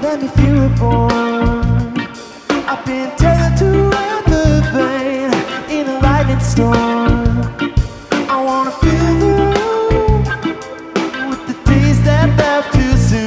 let me feel reborn. I've been tethered to the vein in a lightning storm.